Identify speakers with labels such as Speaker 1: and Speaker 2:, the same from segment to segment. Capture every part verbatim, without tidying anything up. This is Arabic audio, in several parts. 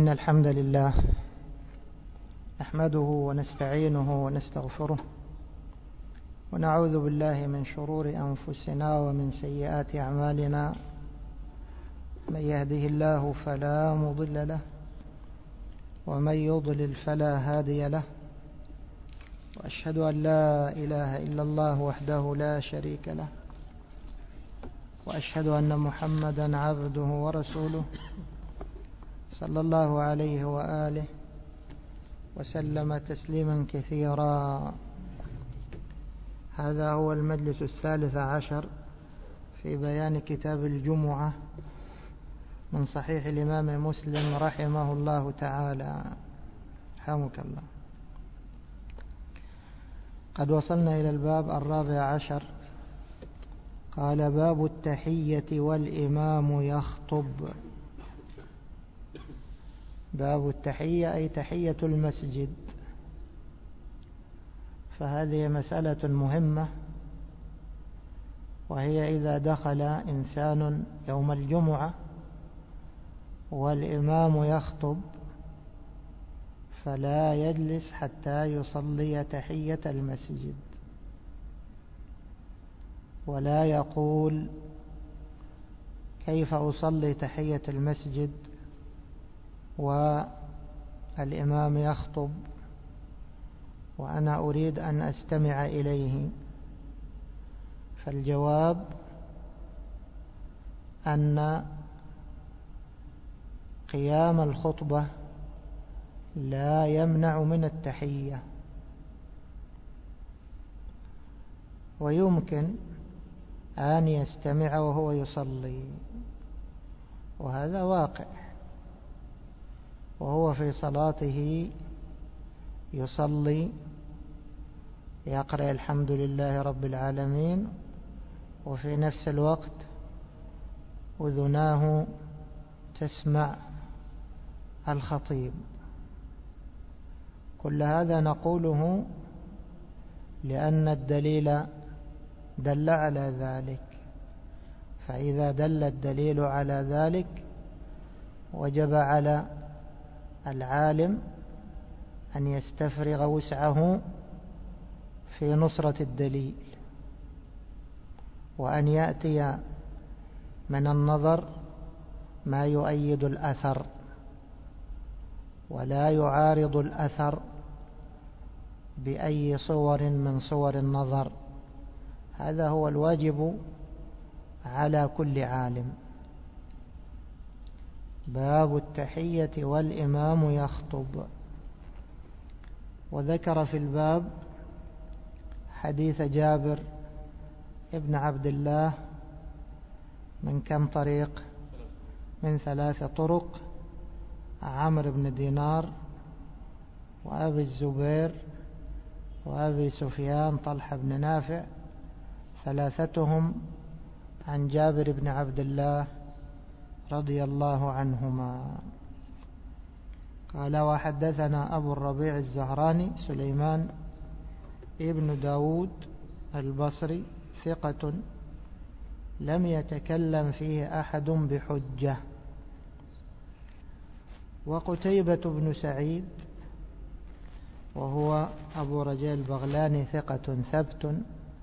Speaker 1: إن الحمد لله نحمده ونستعينه ونستغفره ونعوذ بالله من شرور أنفسنا ومن سيئات أعمالنا. من يهده الله فلا مضل له ومن يضلل فلا هادي له، وأشهد أن لا إله إلا الله وحده لا شريك له، وأشهد أن محمدا عبده ورسوله صلى الله عليه وآله وسلم تسليما كثيرا. هذا هو المجلس الثالث عشر في بيان كتاب الجمعة من صحيح الإمام مسلم رحمه الله تعالى. حمك الله. قد وصلنا إلى الباب الرابع عشر. قال: باب التحية والإمام يخطب. باب التحية أي تحية المسجد، فهذه مسألة مهمة، وهي إذا دخل إنسان يوم الجمعة والإمام يخطب فلا يجلس حتى يصلي تحية المسجد، ولا يقول: كيف أصلي تحية المسجد والإمام يخطب وأنا أريد أن أستمع إليه. فالجواب أن قيام الخطبة لا يمنع من التحية، ويمكن أن يستمع وهو يصلي، وهذا واقع، وهو في صلاته يصلي يقرأ الحمد لله رب العالمين، وفي نفس الوقت أذناه تسمع الخطيب. كل هذا نقوله لأن الدليل دل على ذلك، فإذا دل الدليل على ذلك وجب على العالم أن يستفرغ وسعه في نصرة الدليل، وأن يأتي من النظر ما يؤيد الأثر ولا يعارض الأثر بأي صور من صور النظر. هذا هو الواجب على كل عالم. باب التحية والإمام يخطب. وذكر في الباب حديث جابر ابن عبد الله من كم طريق؟ من ثلاث طرق: عمرو بن دينار وأبي الزبير وأبي سفيان طلحة بن نافع، ثلاثتهم عن جابر بن عبد الله رضي الله عنهما. قال: وحدثنا أبو الربيع الزهراني سليمان ابن داود البصري ثقة لم يتكلم فيه أحد بحجة. وقتيبة بن سعيد وهو أبو رجاء البغلاني ثقة ثبت.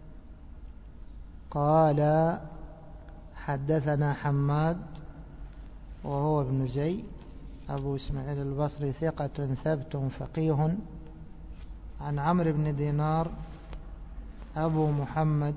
Speaker 1: قال: حدثنا حماد وهو ابن زيد أبو إسماعيل البصري ثقة ثبت فقيه، عن عمرو بن دينار أبو محمد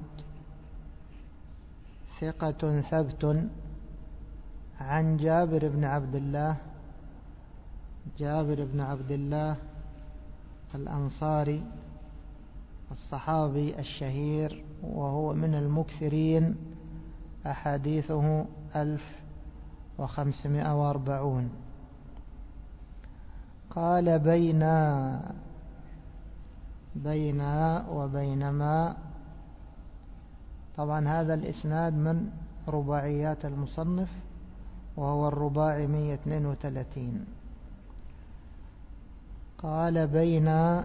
Speaker 1: ثقة ثبت، عن جابر بن عبد الله جابر بن عبد الله الأنصاري الصحابي الشهير، وهو من المكثرين، أحاديثه ألف وخمسمائة وأربعون. قال: بينا بينا وبينما. طبعا هذا الإسناد من رباعيات المصنف، وهو الرباعي مئة واثنين وثلاثين. قال: بين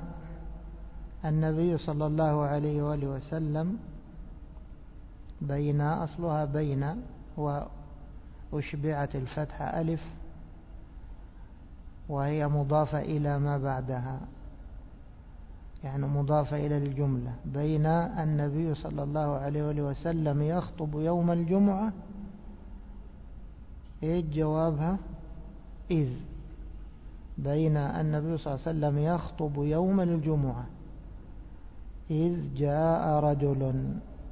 Speaker 1: النبي صلى الله عليه وآله وسلم، بين أصلها بين وأشبعت الفتحة ألف، وهي مضافة إلى ما بعدها، يعني مضافة إلى الجملة. بين النبي صلى الله عليه وسلم يخطب يوم الجمعة، إيه جوابها؟ إذ. بين النبي صلى الله عليه وسلم يخطب يوم الجمعة إذ جاء رجل،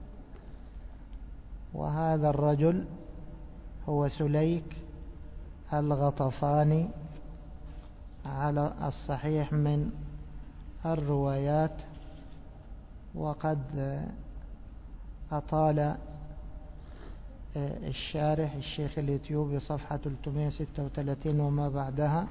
Speaker 1: وهذا الرجل هو سليك الغطفاني على الصحيح من الروايات. وقد أطال الشارح الشيخ الإثيوبي صفحة ثلاثمائة وستة وثلاثين وما بعدها،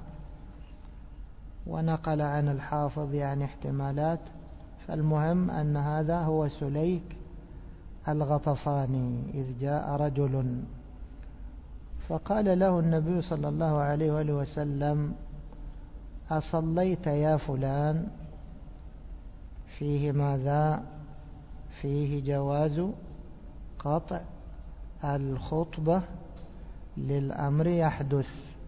Speaker 1: ونقل عن الحافظ يعني احتمالات. فالمهم أن هذا هو سليك الغطفاني إذ جاء رجل، فقال له النبي صلى الله عليه وآله وسلم: أصليت يا فلان؟ فيه ماذا؟ فيه جواز قطع الخطبة للأمر يحدث،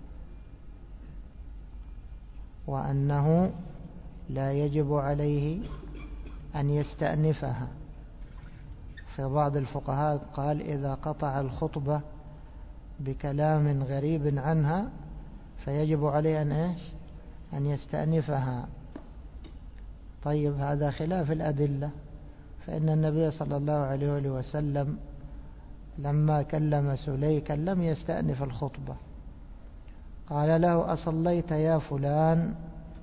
Speaker 1: وأنه لا يجب عليه أن يستأنفها. في بعض الفقهاء قال: إذا قطع الخطبة بكلام غريب عنها فيجب عليه أن إيش؟ أن يستأنفها. طيب، هذا خلاف الأدلة، فإن النبي صلى الله عليه وسلم لما كلم سليكا لم يستأنف الخطبة، قال له: أصليت يا فلان؟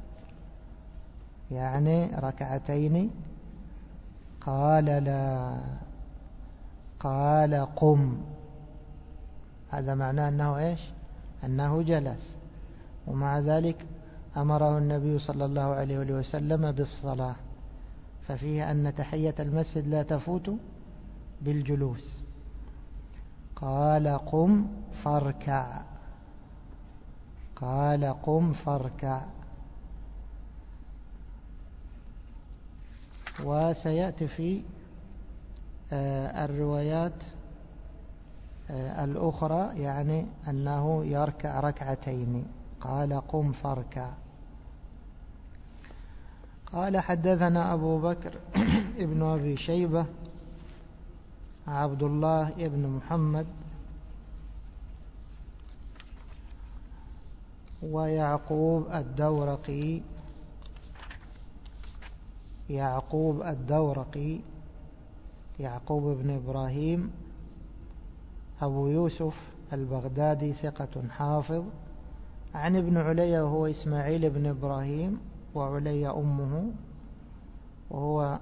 Speaker 1: يعني ركعتين؟ قال: لا. قال: قم. هذا معناه أنه إيش؟ أنه جلس. ومع ذلك أمره النبي صلى الله عليه وسلم بالصلاة، ففيه أن تحية المسجد لا تفوت بالجلوس. قال: قم فاركع. قال: قم فاركع. وسيأتي في الروايات الأخرى يعني أنه يركع ركعتين. قال: قم فاركع. قال: حدثنا أبو بكر ابن أبي شيبة، عبد الله ابن محمد، ويعقوب الدورقي يعقوب الدورقي يعقوب بن إبراهيم أبو يوسف البغدادي ثقة حافظ، عن ابن عليا وهو إسماعيل بن إبراهيم، وعليا أمه، وهو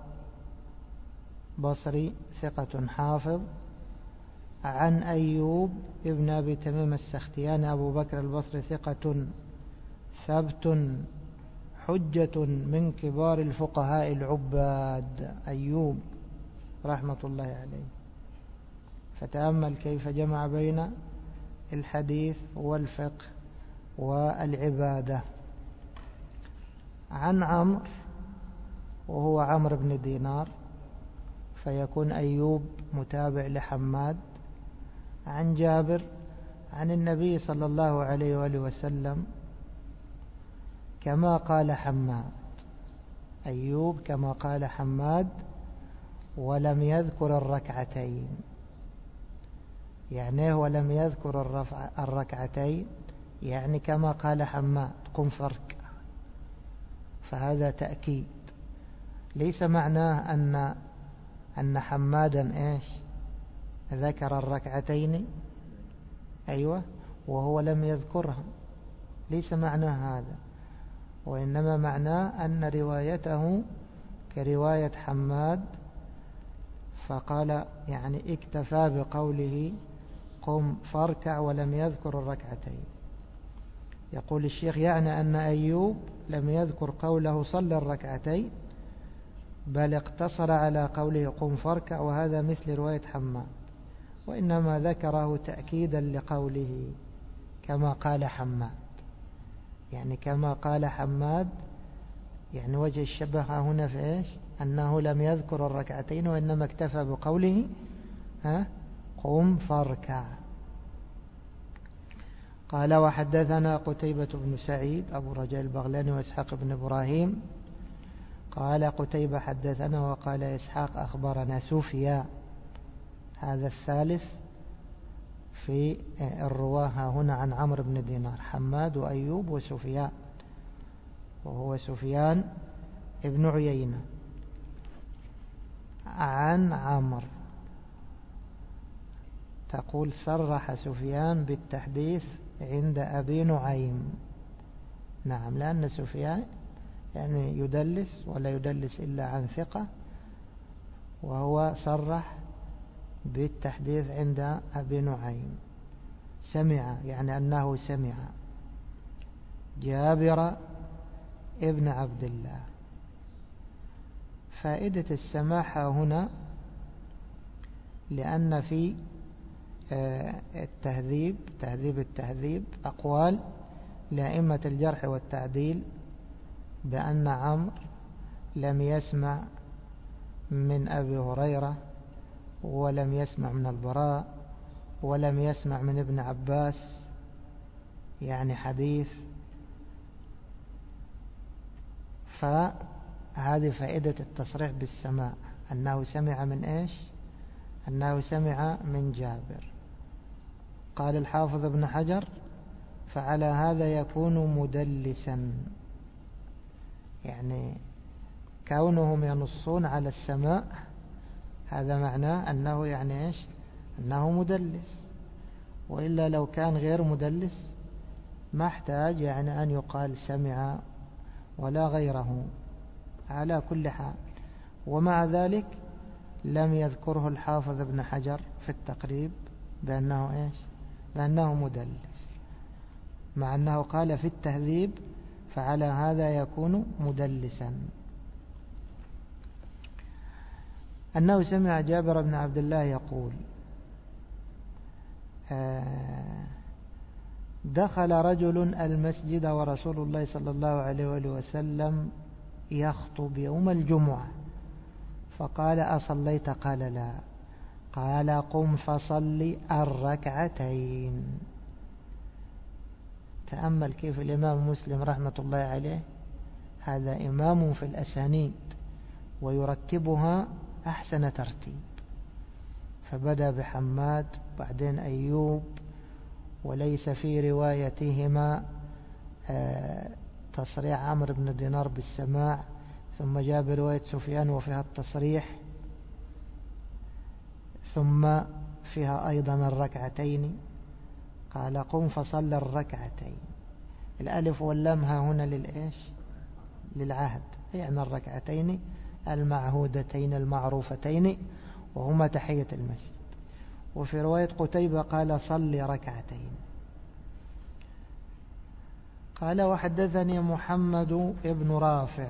Speaker 1: بصري ثقة حافظ، عن أيوب ابن أبي تميم السختياني أبو بكر البصري ثقة ثبت حجة من كبار الفقهاء العباد، أيوب رحمة الله عليه. فتأمل كيف جمع بين الحديث والفقه والعبادة. عن عمرو وهو عمرو بن دينار، فيكون أيوب متابع لحماد. عن جابر عن النبي صلى الله عليه وآله وسلم كما قال حماد، أيوب كما قال حماد، ولم يذكر الركعتين. يعني ولم يذكر الرفع الركعتين يعني كما قال حماد: قم فاركع. فهذا تأكيد، ليس معناه أن أن حمادا إيش ذكر الركعتين، أيوة، وهو لم يذكرها، ليس معناه هذا، وإنما معناه أن روايته كرواية حماد، فقال يعني اكتفى بقوله قم فاركع ولم يذكر الركعتين. يقول الشيخ: يعني أن أيوب لم يذكر قوله صلى الركعتين، بل اقتصر على قوله قم فاركع، وهذا مثل رواية حماد، وإنما ذكره تأكيدا لقوله كما قال حماد. يعني كما قال حماد، يعني وجه الشبه هنا في إيش؟ أنه لم يذكر الركعتين، وإنما اكتفى بقوله ها قم فاركع. قال وحدثنا قتيبة بن سعيد أبو رجاء البغلاني وإسحاق بن إبراهيم. قال قتيبة حدثنا وقال إسحاق أخبرنا سفيان، هذا الثالث في الرواه هنا عن عمرو بن دينار، حماد وأيوب وسفيان، وهو سفيان ابن عيينة عن عمرو. تقول صرح سفيان بالتحديث عند أبي نعيم. نعم، لأن سفيان يعني يدلس ولا يدلس إلا عن ثقة، وهو صرح بالتحديث عند أبي نعيم. سمع يعني أنه سمع جابر ابن عبد الله. فائدة السماحة هنا لأن في التهذيب تهذيب التهذيب أقوال لأئمة الجرح والتعديل بأن عمرو لم يسمع من أبي هريرة، ولم يسمع من البراء، ولم يسمع من ابن عباس يعني حديث. فهذه فائدة التصريح بالسماع، أنه سمع من إيش؟ أنه سمع من جابر. قال الحافظ ابن حجر فعلى هذا يكون مدلسا، يعني كونهم ينصون على السماع هذا معناه أنه يعني إيش؟ أنه مدلس. وإلا لو كان غير مدلس ما احتاج يعني أن يقال سمع ولا غيره على كل حال. ومع ذلك لم يذكره الحافظ ابن حجر في التقريب بأنه إيش؟ بأنه مدلس، مع أنه قال في التهذيب فعلى هذا يكون مدلسا. أنه سمع جابر بن عبد الله يقول دخل رجل المسجد ورسول الله صلى الله عليه وآله وسلم يخطب يوم الجمعة، فقال أصليت؟ قال لا. قال قم فصلي الركعتين. تأمل كيف الإمام مسلم رحمة الله عليه، هذا إمام في الأسانيد ويرتبها أحسن ترتيب، فبدأ بحماد بعدين أيوب، وليس في روايتهما تصريح عمرو بن دينار بالسماع، ثم جاء برواية سفيان وفيها التصريح، ثم فيها أيضا الركعتين. قال قم فصل الركعتين. الألف واللام ها هنا للإيش؟ للعهد، يعني الركعتين المعهودتين المعروفتين وهما تحية المسجد. وفي رواية قتيبة قال صل ركعتين. قال وحدثني محمد ابن رافع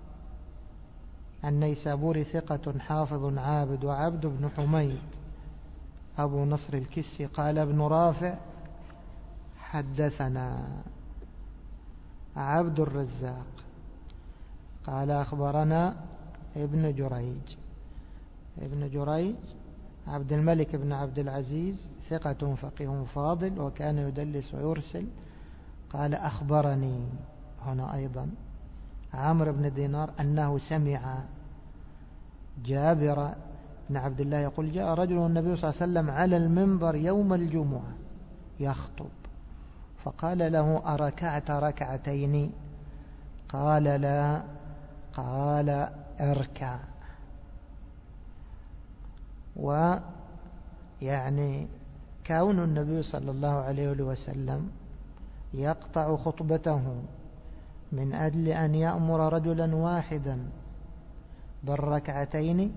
Speaker 1: النيسابوري ثقة حافظ عابد، وعبد بن حميد أبو نصر الكسي. قال ابن رافع حدثنا عبد الرزاق قال أخبرنا ابن جريج. ابن جريج عبد الملك بن عبد العزيز ثقة فقيه فاضل، وكان يدلس ويرسل. قال أخبرني هنا أيضا عمرو بن دينار أنه سمع جابر بن عبد الله يقول جاء رجل النبي صلى الله عليه وسلم على المنبر يوم الجمعة يخطب، فقال له أركعت ركعتين؟ قال لا. قال اركع. ويعني كون النبي صلى الله عليه وسلم يقطع خطبته من أجل أن يأمر رجلا واحدا بالركعتين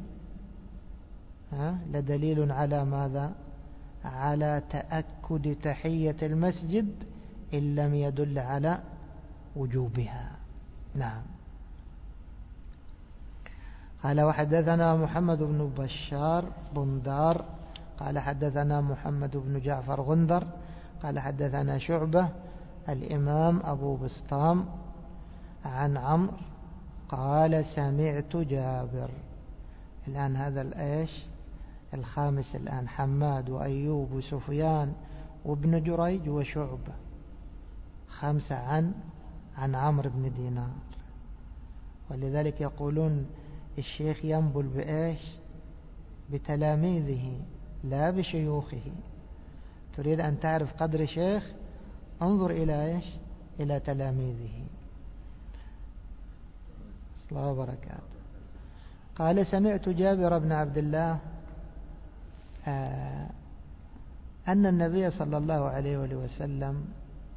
Speaker 1: لدليل على ماذا؟ على تأكد تحية المسجد إن لم يدل على وجوبها. نعم. قال وحدثنا محمد بن بشار بندار قال حدثنا محمد بن جعفر غندر قال حدثنا شعبة الإمام أبو بسطام عن عمرو قال سمعت جابر. الآن هذا الإيش الخامس الآن، حماد وأيوب وسفيان وابن جريج وشعبة. خمسة عن عن عمرو بن دينار. ولذلك يقولون الشيخ ينبل بإيش؟ بتلاميذه لا بشيوخه. تريد أن تعرف قدر شيخ انظر إلى إيش؟ إلى تلاميذه. الله وبركاته. قال سمعت جابر بن عبد الله آه أن النبي صلى الله عليه وسلم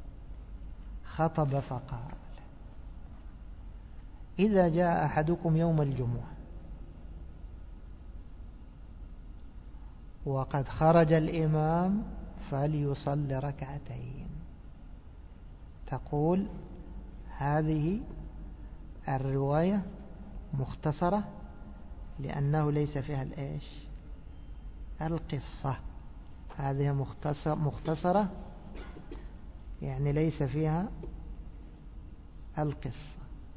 Speaker 1: خطب فقال إذا جاء أحدكم يوم الجمعة وقد خرج الإمام فليصل ركعتين. تقول هذه الرواية مختصرة لأنه ليس فيها الإيش؟ القصة. هذه مختصر مختصرة يعني ليس فيها القصة،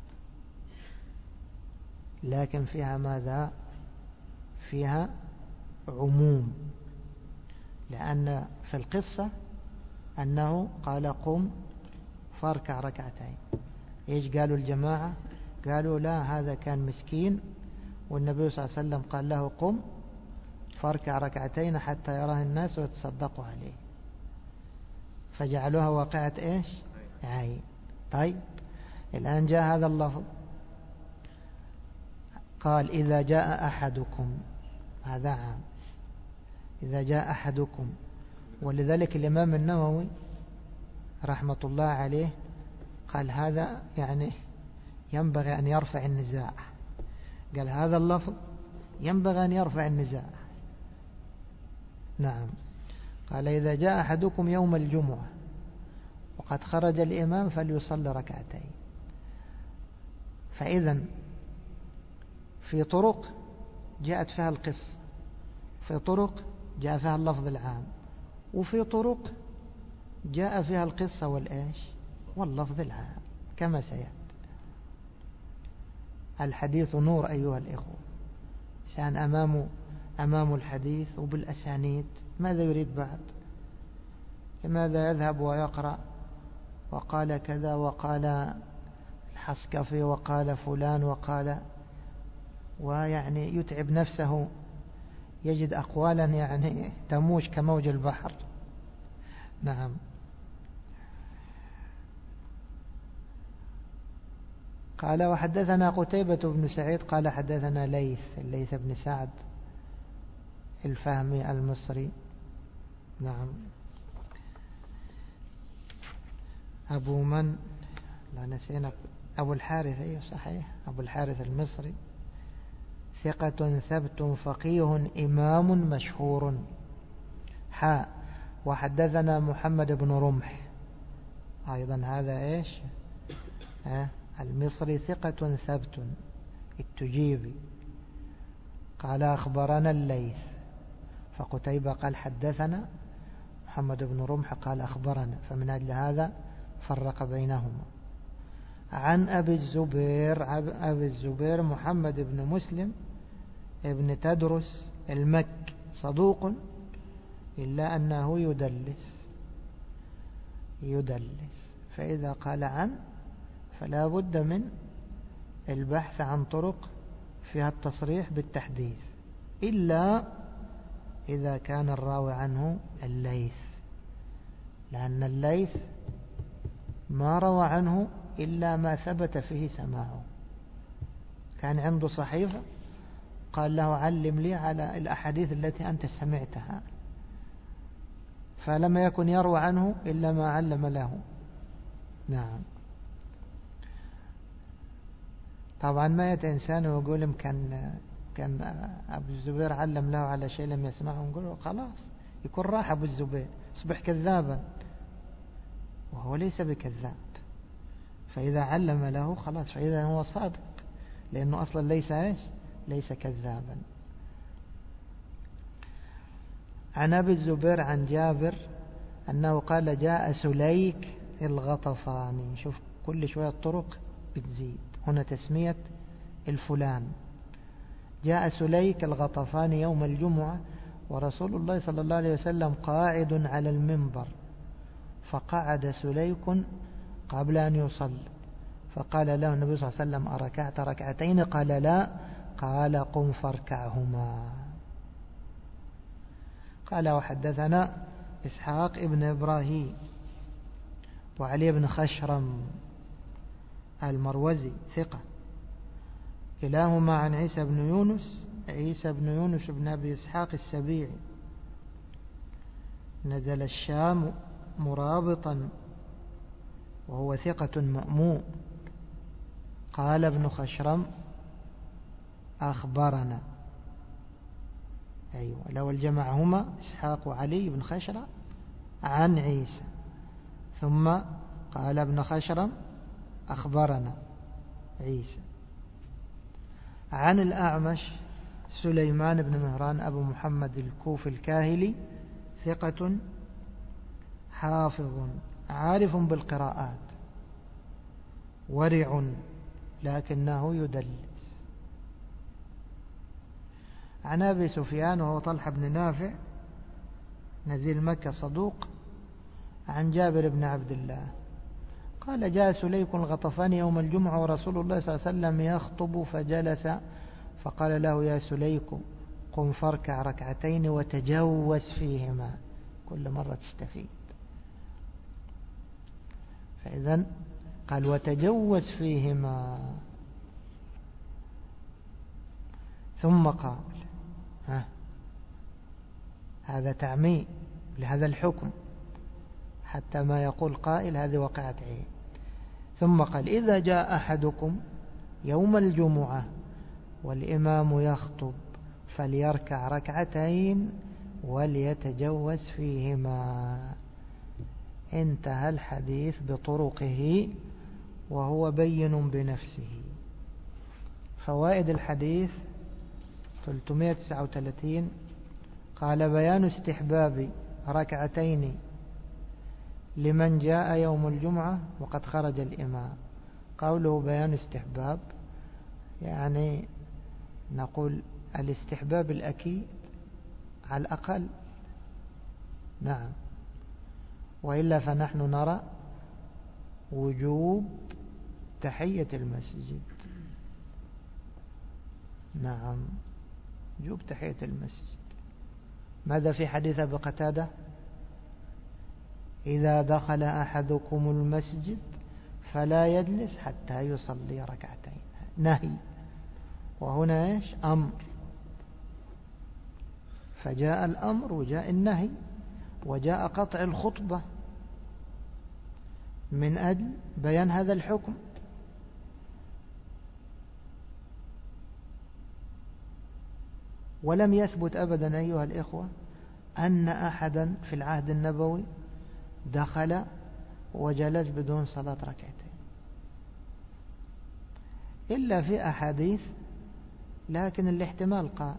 Speaker 1: لكن فيها ماذا؟ فيها عموم، لأن في القصة أنه قال قم فاركع ركعتين. إيش قالوا الجماعة؟ قالوا لا، هذا كان مسكين والنبي صلى الله عليه وسلم قال له قم فاركع ركعتين حتى يراه الناس ويتصدقوا عليه، فجعلوها واقعة إيش؟ عين. طيب الآن جاء هذا اللفظ قال إذا جاء أحدكم، هذا عام، إذا جاء أحدكم. ولذلك الإمام النووي رحمة الله عليه قال هذا يعني ينبغي أن يرفع النزاع. قال هذا اللفظ ينبغي أن يرفع النزاع. نعم. قال إذا جاء أحدكم يوم الجمعة وقد خرج الإمام فليصلي ركعتين. فإذا في طرق جاءت فيها القصة، في طرق جاء فيها اللفظ العام، وفي طرق جاء فيها القصة والإيش؟ واللفظ العام كما سيأتي. الحديث نور أيها الإخوة. كان أمام أمام الحديث وبالأسانيد ماذا يريد بعد؟ لماذا يذهب ويقرأ وقال كذا وقال الحسكفي وقال فلان وقال، ويعني يتعب نفسه، يجد أقوالا يعني تموج كموج البحر. نعم. قال وحدثنا قتيبة بن سعيد قال حدثنا ليث ليث بن سعد الفهمي المصري. نعم. أبو من لا نسينا أبو الحارث. أيه صحيح، أبو الحارث المصري ثقة ثبت فقيه إمام مشهور. حاء وحدثنا محمد بن رمح أيضا هذا إيش؟ ها المصري ثقة ثبت التجيبي. قال أخبرنا الليث، فقتيبة قال حدثنا، محمد بن رمح قال أخبرنا، فمن أجل هذا فرق بينهما. عن أبي الزبير أبي الزبير محمد بن مسلم ابن تدرس المكي صدوق إلا أنه يدلس يدلس فإذا قال عن فلا بد من البحث عن طرق فيها التصريح بالتحديث، إلا إذا كان الراوي عنه الليث، لأن الليث ما روى عنه إلا ما ثبت فيه سماعه. كان عنده صحيفة قال له علم لي على الأحاديث التي أنت سمعتها، فلم يكن يروى عنه إلا ما علم له. نعم. طبعا ما يأتي إنسان ويقول كان كان أبو الزبير علم له على شيء لم يسمعه، نقول له خلاص يكون راح أبو الزبير يصبح كذابا، وهو ليس بكذاب. فإذا علم له خلاص، فإذا هو صادق، لأنه أصلا ليس إيش؟ ليس كذابا. عن أبي الزبير عن جابر أنه قال جاء سليك الغطفاني. شوف كل شوية الطرق بتزيد، هنا تسمية الفلان. جاء سليك الغطفاني يوم الجمعة ورسول الله صلى الله عليه وسلم قاعد على المنبر، فقعد سليك قبل أن يصلي، فقال له النبي صلى الله عليه وسلم أركعت ركعتين؟ قال لا. قال قم فاركعهما. قال وحدثنا إسحاق ابن إبراهيم وعلي بن خشرم المروزي ثقة، كلاهما عن عيسى بن يونس عيسى بن يونس بن أبي إسحاق السبيعي، نزل الشام مرابطا وهو ثقة مأمون. قال ابن خشرم أخبرنا، أيوة لو الجمع هما إسحاق وعلي بن خشرم عن عيسى، ثم قال ابن خشرم أخبرنا عيسى. عن الأعمش سليمان بن مهران أبو محمد الكوفي الكاهلي، ثقة حافظ عارف بالقراءات، ورع لكنه يدلس. عن أبي سفيان وهو طلحة بن نافع نزيل مكة صدوق، عن جابر بن عبد الله قال جاء سليك الغطفاني يوم الجمعة ورسول الله صلى الله عليه وسلم يخطب فجلس، فقال له يا سليك قم فاركع ركعتين وتجوز فيهما، كل مرة تستفيد. فإذن قال وتجوز فيهما، ثم قال ها هذا تعميم لهذا الحكم حتى ما يقول قائل هذه وقعت عين. ثم قال إذا جاء أحدكم يوم الجمعة والإمام يخطب فليركع ركعتين وليتجوز فيهما. انتهى الحديث بطرقه وهو بين بنفسه. فوائد الحديث ثلاثمائة وتسعة وثلاثين. قال بيان استحباب ركعتين لمن جاء يوم الجمعة وقد خرج الإمام. قوله بيان استحباب يعني نقول الاستحباب الأكيد على الأقل، نعم، وإلا فنحن نرى وجوب تحية المسجد، نعم وجوب تحية المسجد. ماذا في حديث أبي قتادة؟ إذا دخل أحدكم المسجد فلا يجلس حتى يصلي ركعتين، نهي، وهنا إيش؟ أمر، فجاء الأمر وجاء النهي وجاء قطع الخطبة من أجل بيان هذا الحكم. ولم يثبت أبدا أيها الإخوة أن أحدا في العهد النبوي دخل وجلس بدون صلاة ركعتين، إلا في أحاديث، لكن الاحتمال قائم.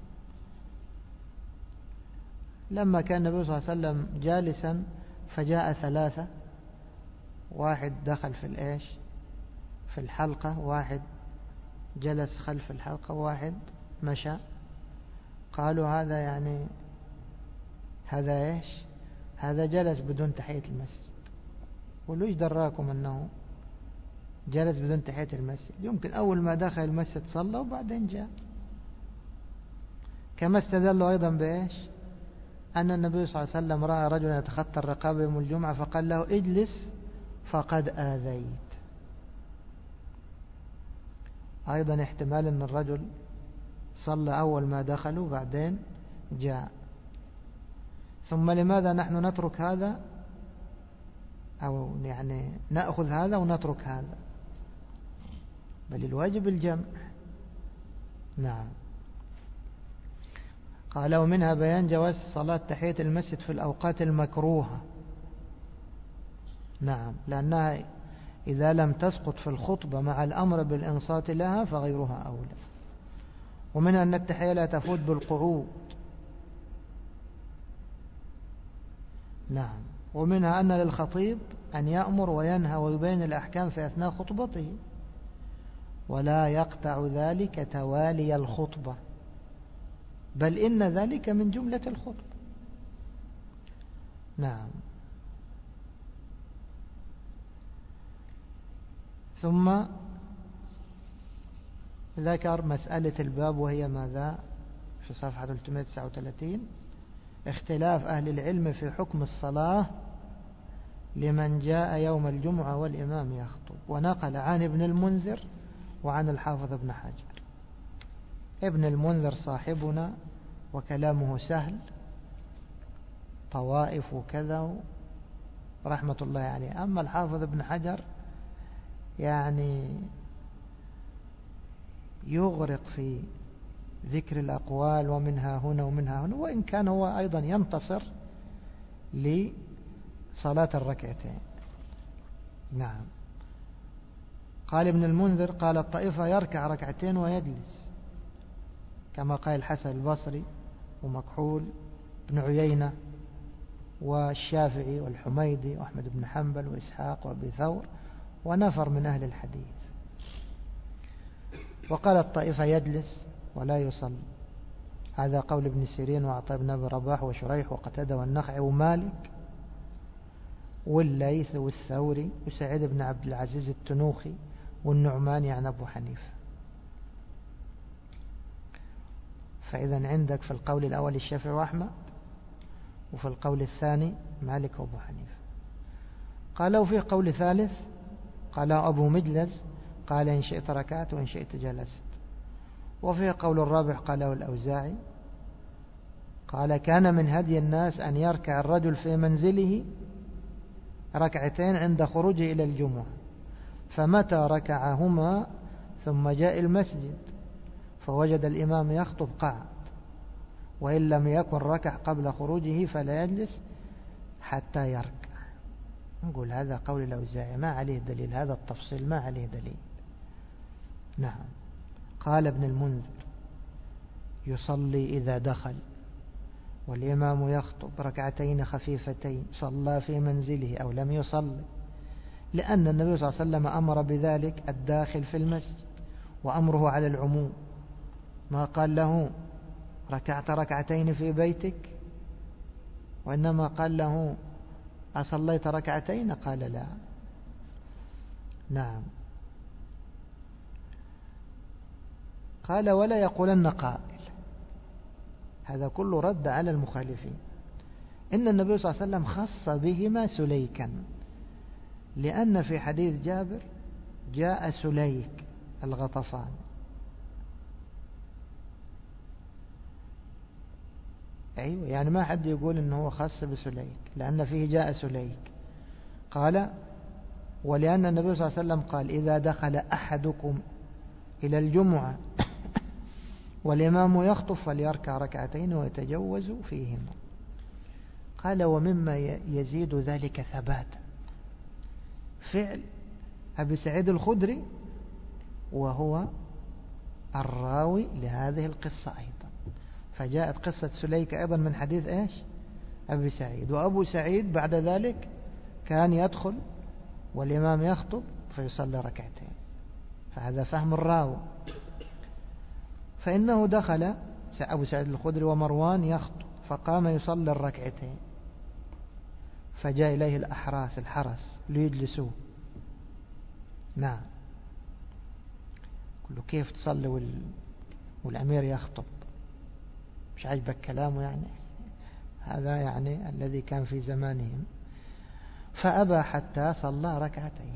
Speaker 1: لما كان النبي صلى الله عليه وسلم جالسا فجاء ثلاثة، واحد دخل في الإيش في الحلقة، واحد جلس خلف الحلقة، واحد مشى، قالوا هذا يعني هذا إيش هذا جلس بدون تحية المسجد. قولوا إيش دراكم أنه جلس بدون تحية المسجد؟ يمكن أول ما دخل المسجد صلى وبعدين جاء. كما استدلوا أيضا بإيش أن النبي صلى الله عليه وسلم رأى رجلا يتخطى الرقاب يوم الجمعة فقال له اجلس فقد آذيت. أيضا احتمال أن الرجل صلى أول ما دخلوا بعدين جاء. ثم لماذا نحن نترك هذا أو يعني نأخذ هذا ونترك هذا؟ بل الواجب الجمع. نعم. قال ومنها بيان جواز صلاة تحية المسجد في الأوقات المكروهة، نعم، لأنها إذا لم تسقط في الخطبة مع الأمر بالإنصات لها فغيرها أولى. ومنها أن التحية لا تفوت بالقعود، نعم. ومنها أن للخطيب أن يأمر وينهى ويبين الأحكام في أثناء خطبته، ولا يقطع ذلك توالي الخطبة، بل إن ذلك من جملة الخطبة، نعم. ثم ذكر مسألة الباب، وهي ماذا؟ في صفحة ثلاثمائة وتسعة وثلاثين: اختلاف أهل العلم في حكم الصلاة لمن جاء يوم الجمعة والإمام يخطب. ونقل عن ابن المنذر وعن الحافظ ابن حجر. ابن المنذر صاحبنا وكلامه سهل، طوائف وكذا رحمة الله عليه. أما الحافظ ابن حجر يعني يغرق في ذكر الأقوال ومنها هنا ومنها هنا، وإن كان هو أيضا ينتصر لصلاة الركعتين. نعم. قال ابن المنذر: قال الطائفة يركع ركعتين ويجلس، كما قال الحسن البصري ومكحول بن عيينة والشافعي والحميدي وأحمد بن حنبل وإسحاق وأبي ثور ونفر من أهل الحديث. وقال الطائفة يجلس ولا يصلي. هذا قول ابن سيرين وعطاء بن أبي رباح وشريح وقتادة والنخعي ومالك والليث والثوري وسعيد بن عبد العزيز التنوخي والنعمان يعني أبو حنيفة. فإذا عندك في القول الأول الشافعي وأحمد، وفي القول الثاني مالك وأبو حنيفة. قالوا في قول ثالث قال أبو مجلس قال إن شئت ركعت وإن شئت جلست. وفي قول الرابع قاله الأوزاعي قال كان من هدي الناس أن يركع الرجل في منزله ركعتين عند خروجه إلى الجمعة، فمتى ركعهما ثم جاء المسجد فوجد الإمام يخطب قعد، وإن لم يكن ركع قبل خروجه فلا يجلس حتى يركع. نقول هذا قول الأوزاعي ما عليه دليل، هذا التفصيل ما عليه دليل. نعم. قال ابن المنذر يصلي إذا دخل والإمام يخطب ركعتين خفيفتين صلى في منزله أو لم يصلي، لأن النبي صلى الله عليه وسلم أمر بذلك الداخل في المسجد، وأمره على العموم، ما قال له ركعت ركعتين في بيتك، وإنما قال له أصليت ركعتين؟ قال لا. نعم. قال ولا يقولن قائل، هذا كله رد على المخالفين، إن النبي صلى الله عليه وسلم خص بهما سليكا، لأن في حديث جابر جاء سليك الغطفان. أيوة، يعني ما حد يقول إنه هو خاص بسليك، لأن فيه جاء سليك. قال ولأن النبي صلى الله عليه وسلم قال إذا دخل أحدكم إلى الجمعة والإمام يخطب فليركع ركعتين ويتجوز فيهما. قال ومما يزيد ذلك ثباتا فعل أبي سعيد الخدري، وهو الراوي لهذه القصة أيضا. فجاءت قصة سليك أيضا من حديث إيش؟ أبي سعيد. وأبو سعيد بعد ذلك كان يدخل والإمام يخطب فيصلي ركعتين، فهذا فهم الراوي. فإنه دخل أبو سعيد الخدري ومروان يخطب فقام يصلي الركعتين، فجاء إليه الأحراس الحرس ليجلسوه. نعم. قالوا كيف تصلي والأمير يخطب؟ مش عجبك كلامه يعني؟ هذا يعني الذي كان في زمانهم. فأبى حتى صلى ركعتين.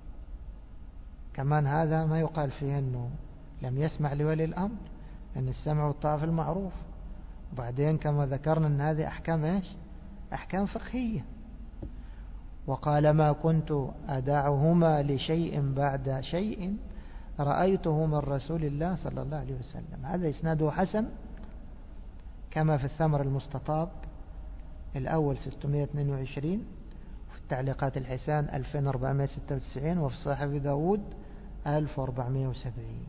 Speaker 1: كمان هذا ما يقال فيه أنه لم يسمع لولي الأمر، أن السمع والطاعة في المعروف. وبعدين كما ذكرنا أن هذه أحكام إيش؟ أحكام فقهية. وقال ما كنت أدعهما لشيء بعد شيء رأيته من رسول الله صلى الله عليه وسلم. هذا إسناده حسن كما في الثمر المستطاب الأول ستمائة واثنين وعشرين، وفي التعليقات الحسان ألفين وأربعمائة وستة وتسعين، وفي صحيح داود ألف وأربعمائة وسبعين.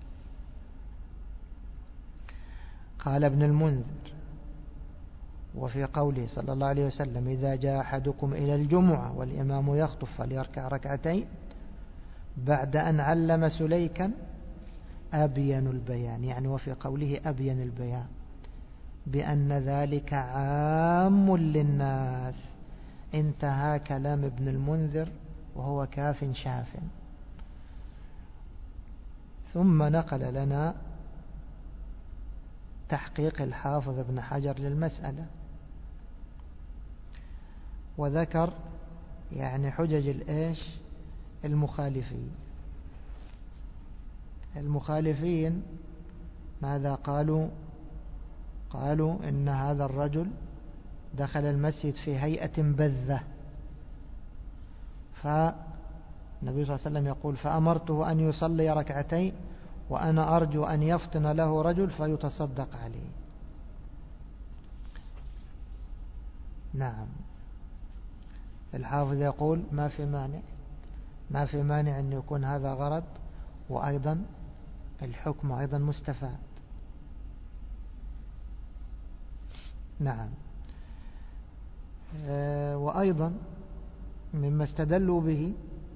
Speaker 1: قال ابن المنذر وفي قوله صلى الله عليه وسلم إذا جاء أحدكم إلى الجمعة والإمام يخطب فليركع ركعتين، بعد أن علم سليكا أبين البيان، يعني وفي قوله أبين البيان بأن ذلك عام للناس. انتهى كلام ابن المنذر وهو كاف شاف. ثم نقل لنا تحقيق الحافظ ابن حجر للمسألة، وذكر يعني حجج الإيش المخالفين. المخالفين ماذا قالوا؟ قالوا إن هذا الرجل دخل المسجد في هيئة بذة، فالنبي صلى الله عليه وسلم يقول فأمرته أن يصلي ركعتين وأنا أرجو أن يفطن له رجل فيتصدق عليه. نعم، الحافظ يقول ما في مانع ما في مانع أن يكون هذا غرض، وأيضا الحكم أيضا مستفاد. نعم. وأيضا مما استدلوا به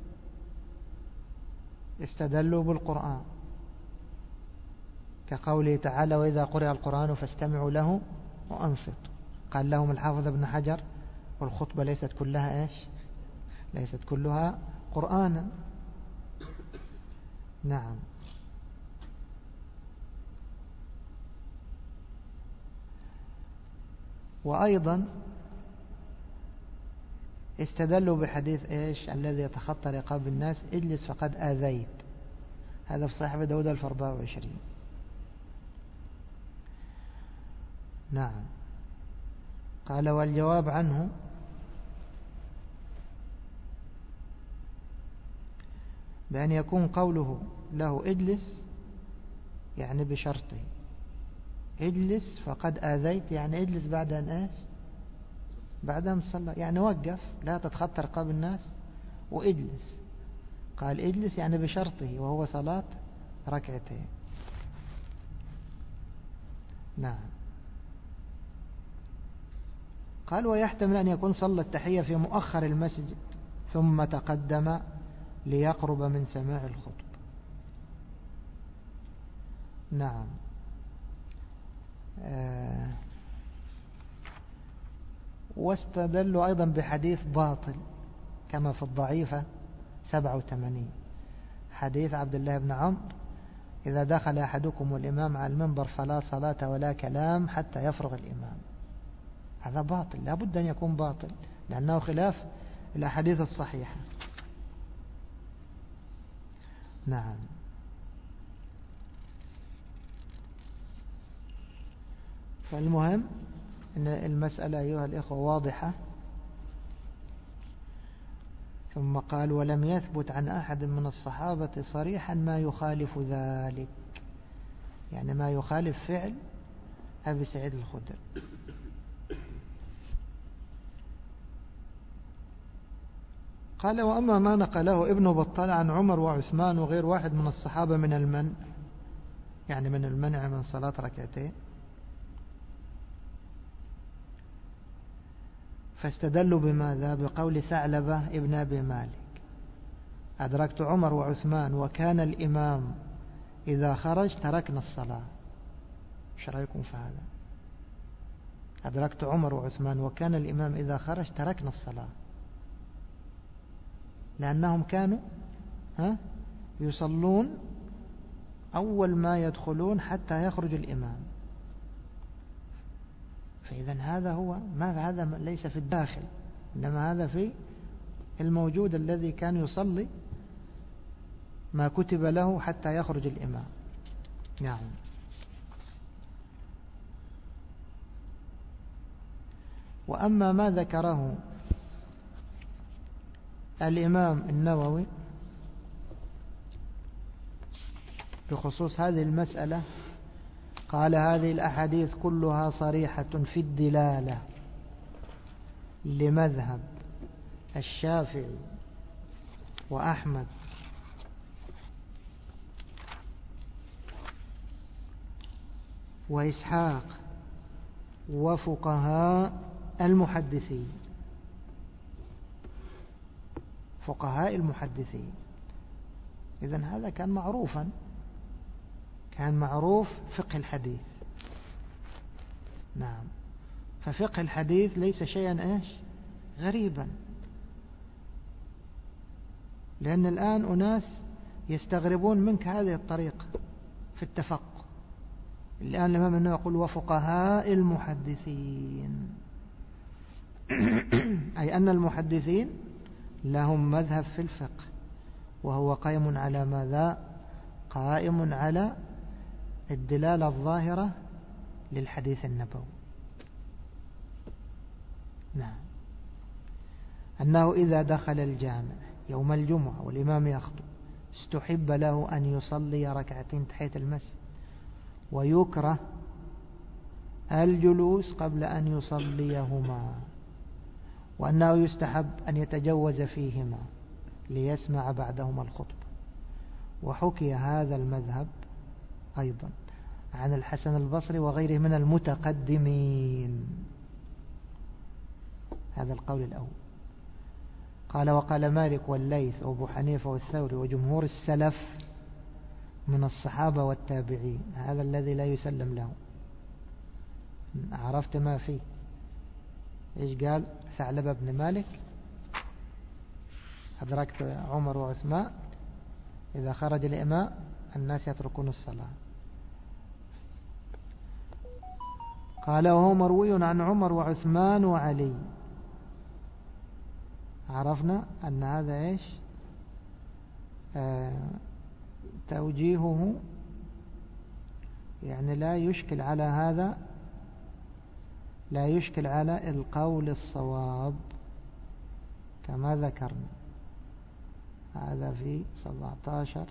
Speaker 1: استدلوا بالقرآن، كقوله تعالى وإذا قرئ القرآن فاستمعوا له وأنصتوا. قال لهم الحافظ ابن حجر والخطبة ليست كلها إيش ليست كلها قرآنا. نعم. وأيضا استدلوا بحديث إيش الذي يتخطى رقاب الناس اجلس فقد آذيت، هذا في صحيح داود ألف وأربعة وعشرين. نعم. قال والجواب عنه بأن يكون قوله له اجلس يعني بشرطه، اجلس فقد آذيت يعني اجلس بعد أن ايش بعد أن صلى، يعني وقف لا تتخطى رقاب الناس واجلس. قال اجلس يعني بشرطه وهو صلاة ركعتين. نعم. قال ويحتمل أن يكون صلى التحية في مؤخر المسجد ثم تقدم ليقرب من سماع الخطب. نعم. آه واستدلوا أيضا بحديث باطل كما في الضعيفة سبعة وثمانين، حديث عبد الله بن عمرو إذا دخل أحدكم والإمام على المنبر فلا صلاة ولا كلام حتى يفرغ الإمام. هذا باطل، لا بد أن يكون باطل لأنه خلاف الأحاديث الصحيحة. نعم. فالمهم أن المسألة أيها الإخوة واضحة. ثم قال ولم يثبت عن أحد من الصحابة صريحا ما يخالف ذلك، يعني ما يخالف فعل أبي سعيد الخدري. قال وأما ما نقله ابن بطال عن عمر وعثمان وغير واحد من الصحابة من المنع، يعني من المنع من صلاة ركعتين، فاستدلوا بماذا؟ بقول ثعلبة ابن أبي مالك أدركت عمر وعثمان وكان الإمام إذا خرج تركنا الصلاة. ايش رأيكم في هذا؟ أدركت عمر وعثمان وكان الإمام إذا خرج تركنا الصلاة، لأنهم كانوا ها يصلون أول ما يدخلون حتى يخرج الإمام. فإذا هذا هو ما هذا ليس في الداخل، إنما هذا في الموجود الذي كان يصلي ما كتب له حتى يخرج الإمام. نعم. وأما ما ذكره الإمام النووي بخصوص هذه المسألة، قال هذه الأحاديث كلها صريحة في الدلالة لمذهب الشافعي وأحمد وإسحاق وفقهاء المحدثين فقهاء المحدثين. إذن هذا كان معروفا، كان معروف فقه الحديث. نعم. ففقه الحديث ليس شيئا إيش غريبا، لأن الآن أناس يستغربون منك هذه الطريقة في التفقه. الآن الإمام النووي يقول وفقهاء المحدثين، أي أن المحدثين لهم مذهب في الفقه، وهو قائم على ماذا؟ قائم على الدلالة الظاهرة للحديث النبوي. نعم، أنه إذا دخل الجامع يوم الجمعة والإمام يخطب استحب له أن يصلي ركعتين تحية المسجد، ويكره الجلوس قبل أن يصليهما، وأنه يستحب أن يتجوز فيهما ليسمع بعدهما الخطبة. وحكي هذا المذهب أيضا عن الحسن البصري وغيره من المتقدمين. هذا القول الأول. قال وقال مالك والليث وابو حنيفة والثوري وجمهور السلف من الصحابة والتابعين. هذا الذي لا يسلم له. عرفت ما فيه؟ إيش قال ثعلبة بن مالك؟ أدركت عمر وعثمان إذا خرج الإمام الناس يتركون الصلاة. قال وهو مروي عن عمر وعثمان وعلي. عرفنا أن هذا إيش آه توجيهه، يعني لا يشكل على هذا، لا يشكل على القول الصواب كما ذكرنا. هذا في سبعة عشر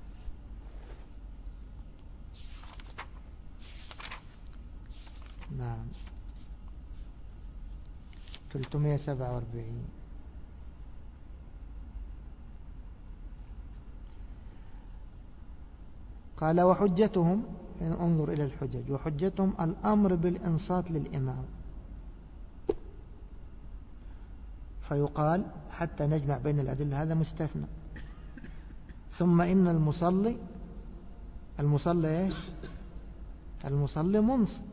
Speaker 1: نعم ثلاثمائة وسبعة وأربعين. قال وحجتهم، انظر إلى الحجج، وحجتهم الأمر بالإنصات للإمام، فيقال حتى نجمع بين الأدلة هذا مستثنى. ثم إن المصلي المصلي إيش؟ المصلي منصت،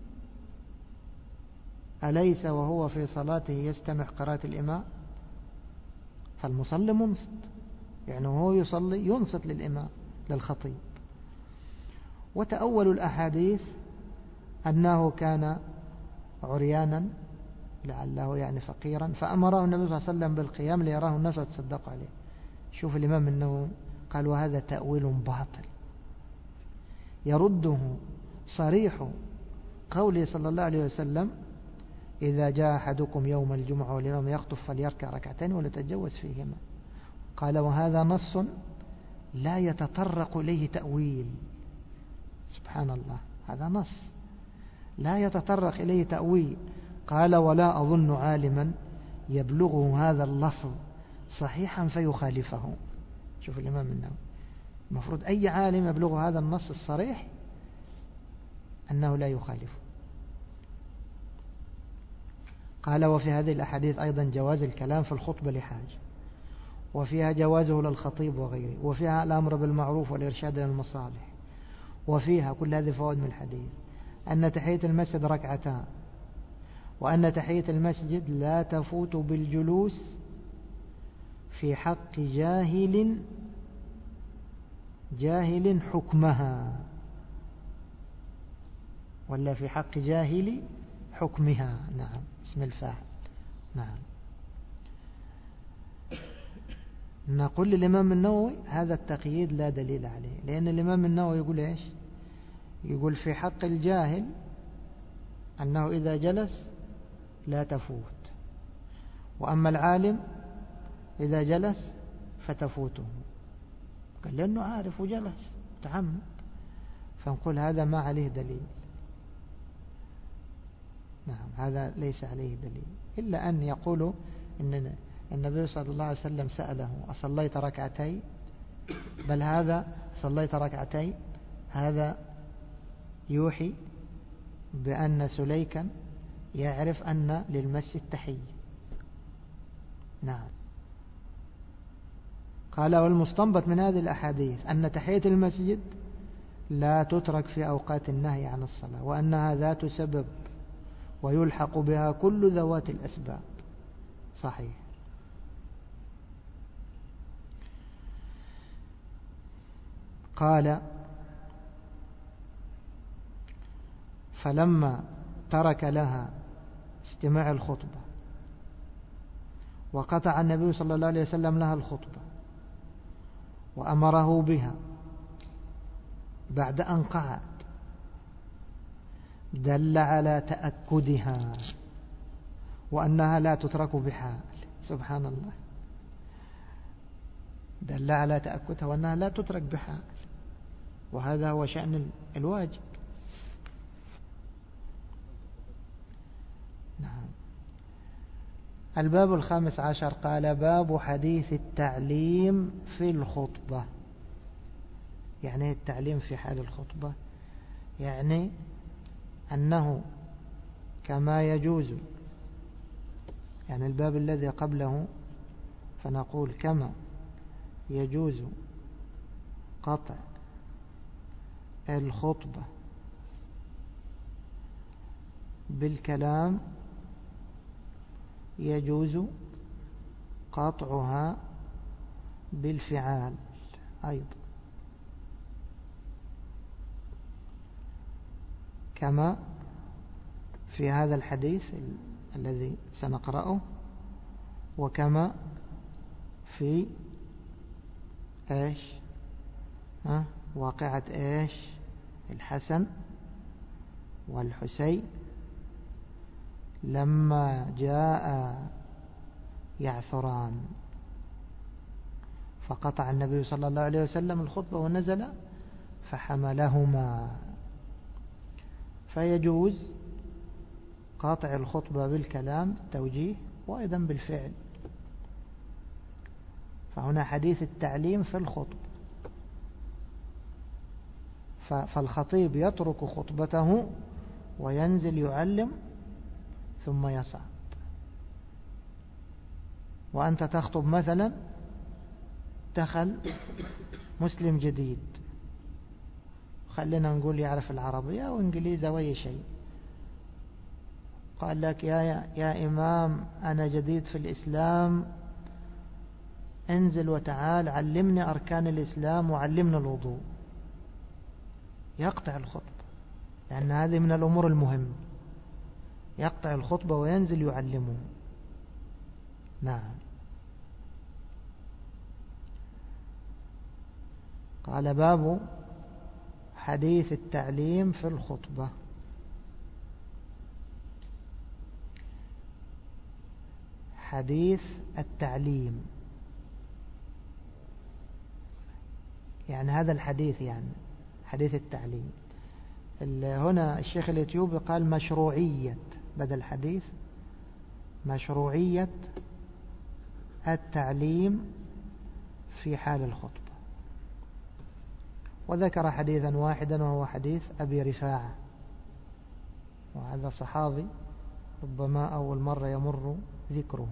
Speaker 1: أليس وهو في صلاته يستمع قراءة الإمام؟ فالمصلي منصت، يعني هو يصلي ينصت للإمام للخطيب. وتأول الأحاديث أنه كان عريانا لعله يعني فقيرا، فأمره النبي صلى الله عليه وسلم بالقيام ليراه الناس وتصدق عليه. شوف الإمام النووي قال وهذا تأويل باطل يرده صريح قوله صلى الله عليه وسلم إذا جاء أحدكم يوم الجمعة والإمام يخطب فليركع ركعتين وليتجوز فيهما. قال وهذا نص لا يتطرق إليه تأويل. سبحان الله، هذا نص لا يتطرق إليه تأويل. قال ولا أظن عالما يبلغه هذا اللفظ صحيحا فيخالفه. شوف الإمام النووي، المفروض أي عالم يبلغه هذا النص الصريح أنه لا يخالفه. قال وفي هذه الأحاديث أيضا جواز الكلام في الخطبة لحاجة، وفيها جوازه للخطيب وغيره، وفيها الأمر بالمعروف والإرشاد إلى المصالح، وفيها كل هذه فوائد من الحديث أن تحية المسجد ركعتان، وأن تحية المسجد لا تفوت بالجلوس في حق جاهل جاهل حكمها، ولا في حق جاهل حكمها. نعم، اسم الفاعل. نعم. نقول للإمام النووي هذا التقييد لا دليل عليه، لأن الإمام النووي يقول إيش؟ يقول في حق الجاهل أنه إذا جلس لا تفوت، وأما العالم إذا جلس فتفوته. قال لأنه عارف وجلس تعمد، فنقول هذا ما عليه دليل. نعم، هذا ليس عليه دليل، إلا أن يقولوا إن النبي صلى الله عليه وسلم سأله أصليت ركعتين؟ بل هذا صليت ركعتين هذا يوحي بأن سليكا يعرف أن للمسجد تحية. نعم. قال والمستنبط من هذه الأحاديث أن تحية المسجد لا تترك في أوقات النهي عن الصلاة، وأنها ذات سبب ويلحق بها كل ذوات الأسباب. صحيح. قال فلما ترك لها استماع الخطبة وقطع النبي صلى الله عليه وسلم لها الخطبة وأمره بها بعد أن قعد دل على تأكدها وأنها لا تترك بحال. سبحان الله، دل على تأكدها وأنها لا تترك بحال، وهذا هو شأن الواجب. نعم. الباب الخامس عشر قال باب حديث التعليم في الخطبة. يعني التعليم في حال الخطبة يعني أنه كما يجوز، يعني الباب الذي قبله فنقول كما يجوز قطع الخطبة بالكلام يجوز قطعها بالفعال أيضا، كما في هذا الحديث الذي سنقرأه، وكما في ايش ها واقعة ايش الحسن والحسين لما جاء يعثران فقطع النبي صلى الله عليه وسلم الخطبة ونزل فحملهما. فيجوز قاطع الخطبة بالكلام توجيه وأيضا بالفعل. فهنا حديث التعليم في الخطبة، فالخطيب يترك خطبته وينزل يعلم ثم يصعد. وأنت تخطب مثلا دخل مسلم جديد، خلينا نقول يعرف العربية وإنجليزي وأي شيء، قال لك يا, يا إمام أنا جديد في الإسلام، انزل وتعال علمني أركان الإسلام وعلمني الوضوء. يقطع الخطبة لأن هذه من الأمور المهمة، يقطع الخطبة وينزل يعلمه. نعم. قال باب حديث التعليم في الخطبة. حديث التعليم يعني هذا الحديث، يعني حديث التعليم. هنا الشيخ الإثيوبي قال مشروعية بدل حديث، مشروعية التعليم في حال الخطبة. وذكر حديثا واحدا وهو حديث أبي رفاعة، وهذا صحابي ربما أول مرة يمر ذكره.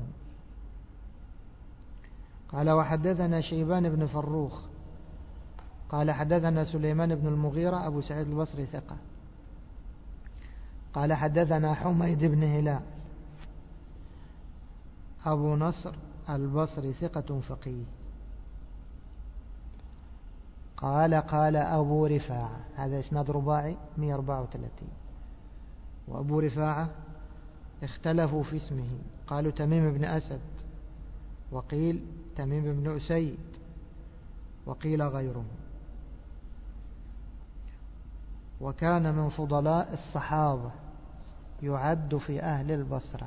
Speaker 1: قال وحدثنا شيبان بن فروخ قال حدثنا سليمان بن المغيرة أبو سعيد البصري ثقة قال حدثنا حميد بن هلال أبو نصر البصري ثقة فقيه قال قال أبو رفاعة، هذا إسناد رباعي مئة وأربعة وثلاثين. وأبو رفاعة اختلفوا في اسمه، قالوا تميم بن أسد، وقيل تميم بن أسيد، وقيل غيره. وكان من فضلاء الصحابة، يعد في أهل البصرة،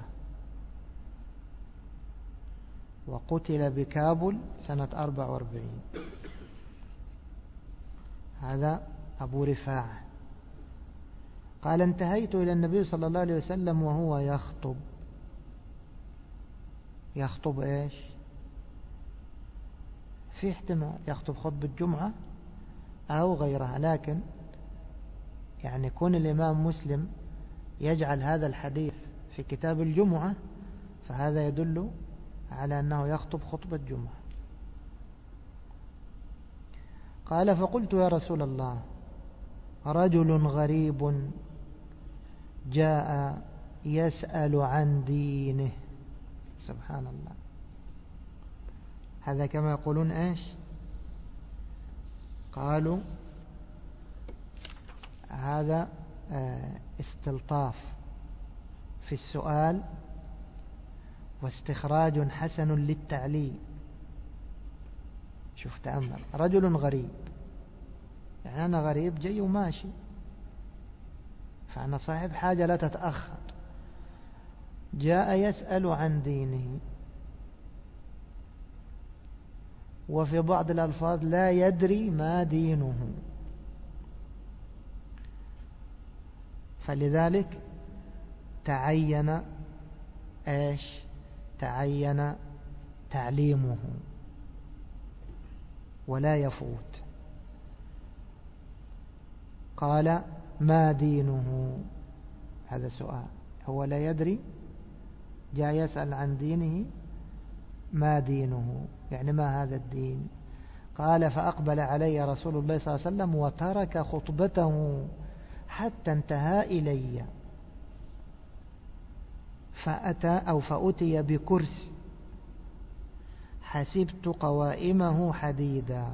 Speaker 1: وقتل بكابل سنة أربع وأربعين. هذا أبو رفاعة قال انتهيت إلى النبي صلى الله عليه وسلم وهو يخطب. يخطب إيش؟ في احتمال يخطب خطبة الجمعة أو غيرها، لكن يعني كون الإمام مسلم يجعل هذا الحديث في كتاب الجمعة فهذا يدل على أنه يخطب خطبة جمعة. قال فقلت يا رسول الله رجل غريب جاء يسأل عن دينه. سبحان الله، هذا كما يقولون ايش قالوا هذا استلطاف في السؤال واستخراج حسن للتعليم. شوف تأمل، رجل غريب، يعني أنا غريب جاي وماشي، فأنا صاحب حاجة لا تتأخر، جاء يسأل عن دينه، وفي بعض الألفاظ لا يدري ما دينه، فلذلك تعين ايش تعين تعليمه ولا يفوت. قال ما دينه، هذا سؤال، هو لا يدري، جاء يسأل عن دينه، ما دينه يعني ما هذا الدين. قال فأقبل علي رسول الله صلى الله عليه وسلم وترك خطبته حتى انتهى إلي، فأتى أو فأتي بكرسي حسبت قوائمه حديدا.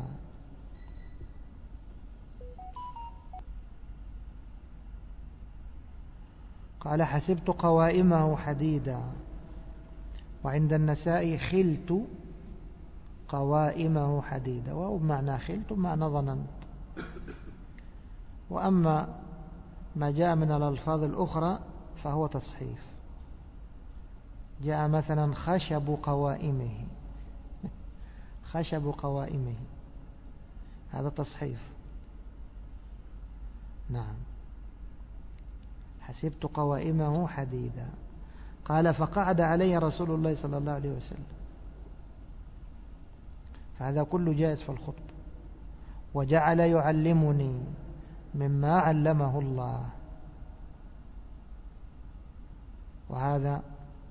Speaker 1: قال حسبت قوائمه حديدا، وعند النساء خلت قوائمه حديدا، وهو بمعنى خلت بمعنى ظننت. وأما ما جاء من الألفاظ الأخرى فهو تصحيف، جاء مثلا خشب قوائمه، خشب قوائمه، هذا تصحيف. نعم، حسبت قوائمه حديدا. قال فقعد علي رسول الله صلى الله عليه وسلم، فهذا كله جائز في الخطبة. وجعل يعلمني مما علمه الله، وهذا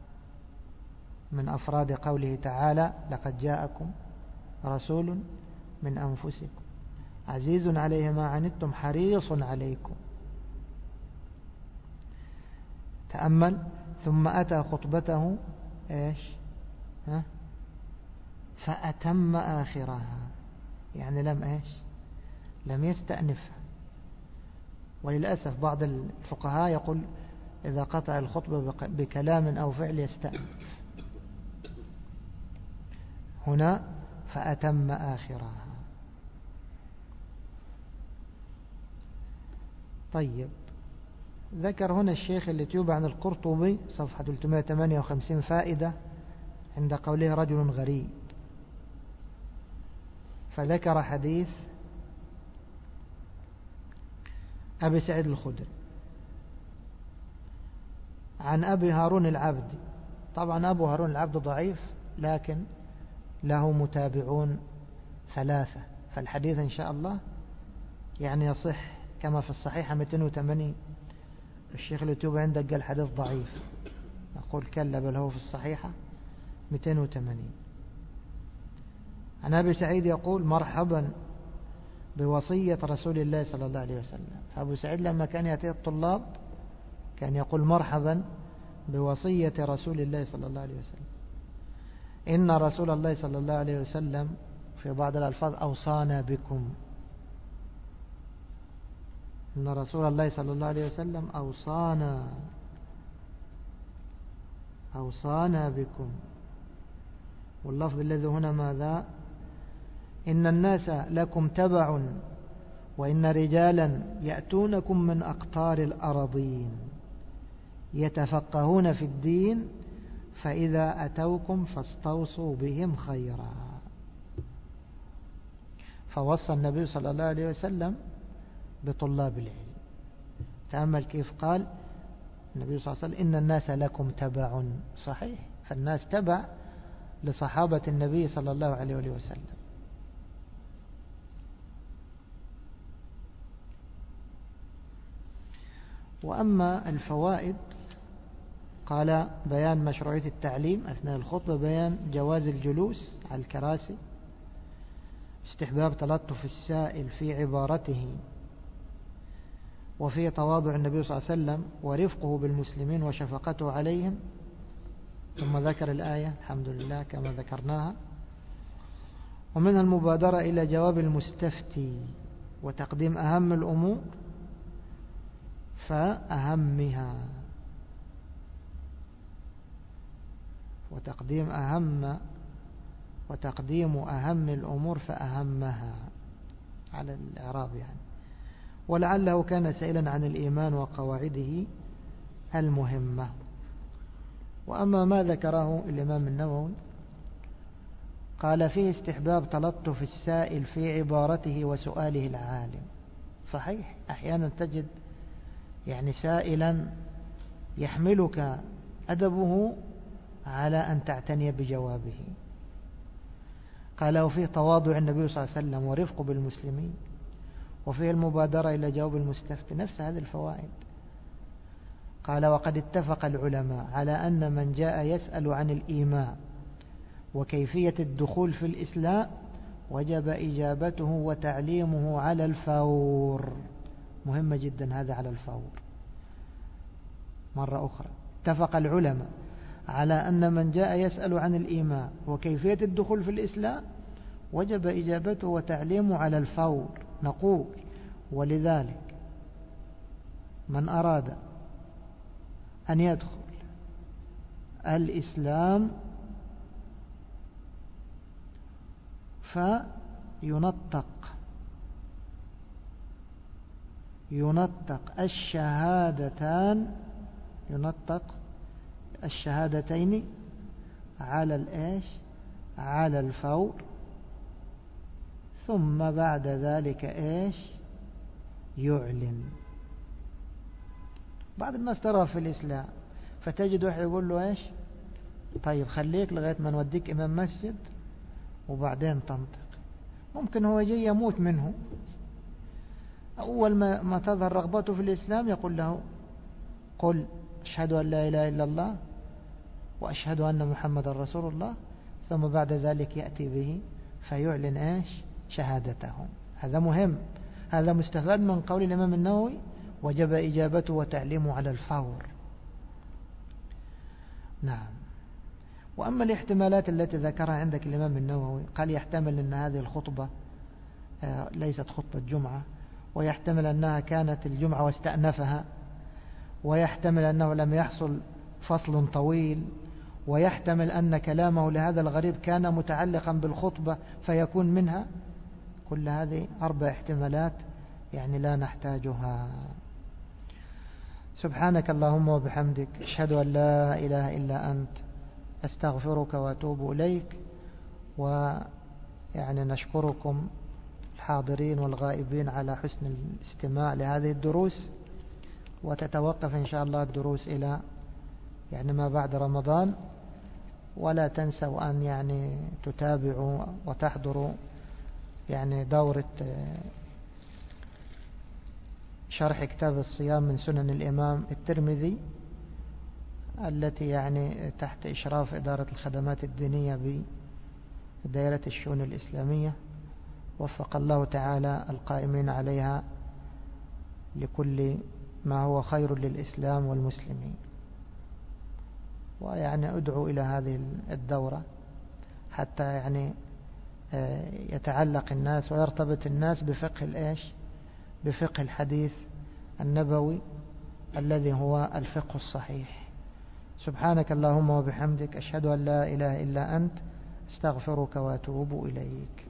Speaker 1: من أفراد قوله تعالى لقد جاءكم رسول من أنفسكم عزيز عليه ما عنتم حريص عليكم. تأمل، ثم أتى خطبته إيش ها؟ فأتم آخرها، يعني لم إيش لم يستأنفها. وللأسف بعض الفقهاء يقول إذا قطع الخطبة بكلام أو فعل يستأنف، هنا فأتم آخرها. طيب، ذكر هنا الشيخ اللي تيوب عن القرطبي صفحة ثلاثمائة وثمانية وخمسين فائدة عند قوله رجل غريب، فذكر حديث أبي سعيد الخدري عن أبي هارون العبدي. طبعا أبو هارون العبد ضعيف، لكن له متابعون ثلاثة، فالحديث إن شاء الله يعني يصح كما في الصحيحة مئتين وثمانين. الشيخ اليوتيوب عندك قال حديث ضعيف، نقول كلا بل هو في الصحيحة مئتين وثمانين. عن أبي سعيد يقول مرحبا بوصية رسول الله صلى الله عليه وسلم. فأبو سعيد لما كان يأتي الطلاب كان يقول مرحبا بوصية رسول الله صلى الله عليه وسلم. إن رسول الله صلى الله عليه وسلم في بعض الألفاظ أوصانا بكم، إن رسول الله صلى الله عليه وسلم أوصانا أوصانا بكم. واللفظ الذي هنا ماذا؟ إن الناس لكم تبع، وإن رجالا يأتونكم من أقطار الأراضين يتفقهون في الدين، فإذا أتوكم فاستوصوا بهم خيرا. فوصى النبي صلى الله عليه وسلم بطلاب العلم. تأمل كيف قال النبي صلى الله عليه وسلم إن الناس لكم تبع، صحيح، فالناس تبع لصحابة النبي صلى الله عليه وسلم. وأما الفوائد قال بيان مشروعية التعليم أثناء الخطبة، بيان جواز الجلوس على الكراسي، استحباب تلطف السائل في عبارته، وفي تواضع النبي صلى الله عليه وسلم ورفقه بالمسلمين وشفقته عليهم. ثم ذكر الآية الحمد لله كما ذكرناها. ومنها المبادرة إلى جواب المستفتي وتقديم أهم الأمور فأهمها، وتقديم أهم وتقديم أهم الأمور فأهمها على الإعراب يعني. ولعله كان سائلا عن الإيمان وقواعده المهمة. وأما ما ذكره الإمام النووي قال فيه استحباب تلطف السائل في عبارته وسؤاله العالم. صحيح أحيانا تجد يعني سائلا يحملك أدبه على أن تعتني بجوابه. قال وفيه تواضع النبي صلى الله عليه وسلم ورفق بالمسلمين، وفيه المبادرة إلى جواب المستفتي، نفس هذه الفوائد. قال وقد اتفق العلماء على أن من جاء يسأل عن الإيمان وكيفية الدخول في الإسلام وجب إجابته وتعليمه على الفور. مهمة جدا هذا، على الفور. مرة أخرى، اتفق العلماء على أن من جاء يسأل عن الإيمان وكيفية الدخول في الإسلام وجب إجابته وتعليمه على الفور. نقول ولذلك من أراد أن يدخل الإسلام فينطق ينطق الشهادتان ينطق الشهادتين على الإيش على الفور، ثم بعد ذلك إيش يعلن. بعض الناس ترى في الإسلام فتجد واحد يقول له إيش طيب خليك لغاية ما نوديك إمام مسجد وبعدين تنطق. ممكن هو جاي يموت منه، أول ما, ما تظهر رغبته في الإسلام يقول له قل أشهد أن لا إله إلا الله وأشهد أن محمد رسول الله، ثم بعد ذلك يأتي به فيعلن إيش شهادته. هذا مهم، هذا مستفاد من قول الإمام النووي وجب إجابته وتعليمه على الفور. نعم. وأما الاحتمالات التي ذكرها عندك الإمام النووي، قال يحتمل أن هذه الخطبة ليست خطبة جمعة، ويحتمل أنها كانت الجمعة واستأنفها، ويحتمل أنه لم يحصل فصل طويل، ويحتمل أن كلامه لهذا الغريب كان متعلقا بالخطبة فيكون منها. كل هذه أربع احتمالات يعني لا نحتاجها. سبحانك اللهم وبحمدك أشهد أن لا إله إلا أنت أستغفرك وأتوب إليك. ويعني نشكركم الحاضرين والغائبين على حسن الاستماع لهذه الدروس، وتتوقف إن شاء الله الدروس إلى يعني ما بعد رمضان. ولا تنسوا أن يعني تتابعوا وتحضروا يعني دورة شرح كتاب الصيام من سنن الإمام الترمذي، التي يعني تحت إشراف إدارة الخدمات الدينية بدائرة الشؤون الإسلامية. وفق الله تعالى القائمين عليها لكل ما هو خير للإسلام والمسلمين. ويعني أدعو إلى هذه الدورة حتى يعني يتعلق الناس ويرتبط الناس بفقه الإيش بفقه الحديث النبوي الذي هو الفقه الصحيح. سبحانك اللهم وبحمدك أشهد أن لا إله إلا أنت استغفرك وأتوب إليك.